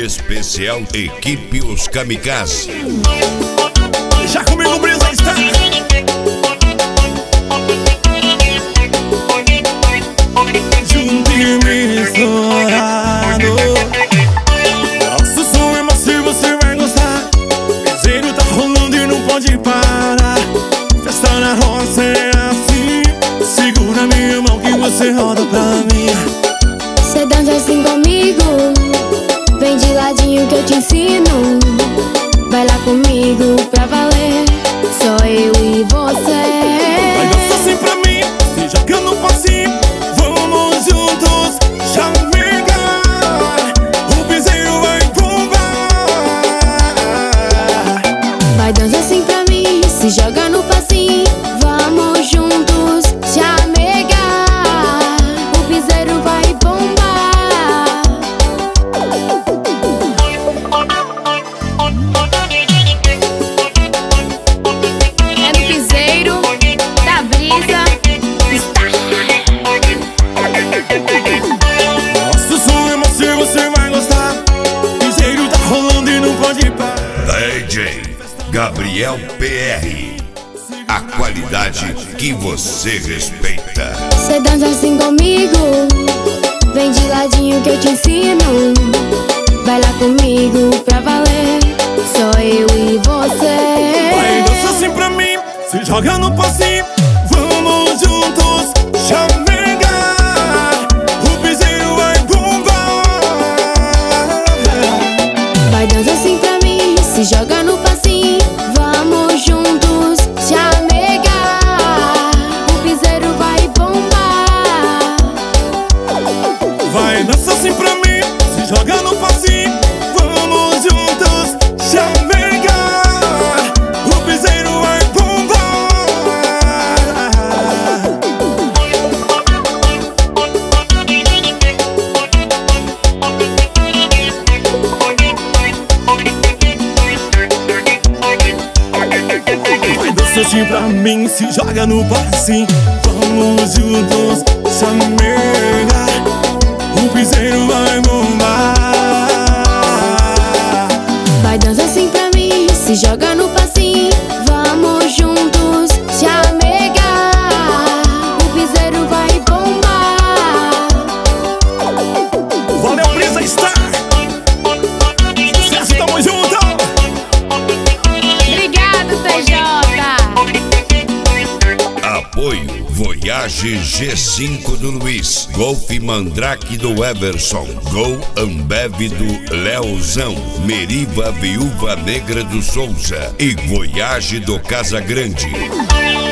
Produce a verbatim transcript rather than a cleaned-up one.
especial Equipe Os Kamikazes. Já comigo, Brisa está. Junto e misturado. Nosso som é macio, você vai gostar. Piseiro tá rolando e não pode parar. Festa na roça é assim. Segura minha mão que você roda pra mim. Cê dança assim comigo, vem de ladinho que eu te ensino. Vai lá comigo pra valer, só eu e você. Vai dançar assim pra mim, se joga no passinho. Vamos juntos, chamegar. O piseiro vai bombar. Vai dançar assim pra mim, se joga no passinho. Vamos juntos, chamegar. O piseiro vai bombar. É no piseiro da Brisa está. Nosso som é macio, você vai gostar. Piseiro tá rolando e não pode parar. D J Gabriel P R, a qualidade que você respeita. Cê dança assim comigo, vem de ladinho que eu te ensino. Vai lá comigo pra valer, só eu e você. Vai dançar assim pra mim, se joga no passinho. Vamos juntos, chamegar. O piseiro vai bombar. Vai dançar assim pra mim, se joga no passinho. Vamos juntos, chamegar. O piseiro vai bombar. Vai dançar assim pra mim, se joga no passinho. Vamos juntos, chamegar. O piseiro vai bombar. Vai dançar assim pra mim, se joga no passinho. Vamos juntos, chamegar. O piseiro vai bombar. Vai dançar assim pra mim, se joga no passinho. Vamos juntos, chamegar. O piseiro vai bombar. Valeu, Brisa está. Sucesso, tamo junto. Obrigado, T J. Apoio Voyage G cinco do Luiz, Golf Mandrake do Everson, Gol Ambev do Leozão, Meriva Viúva Negra do Souza e Voyage do Casa Grande.